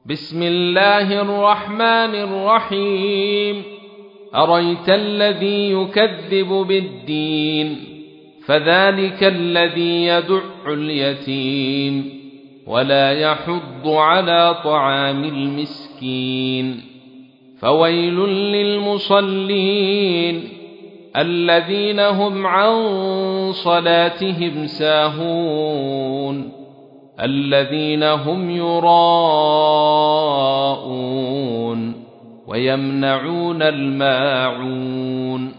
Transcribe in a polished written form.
بسم الله الرحمن الرحيم. أريت الذي يكذب بالدين فذلك الذي يدع اليتيم ولا يحض على طعام المسكين. فويل للمصلين الذين هم عن صلاتهم ساهون الذين هم يراءون ويمنعون الماعون.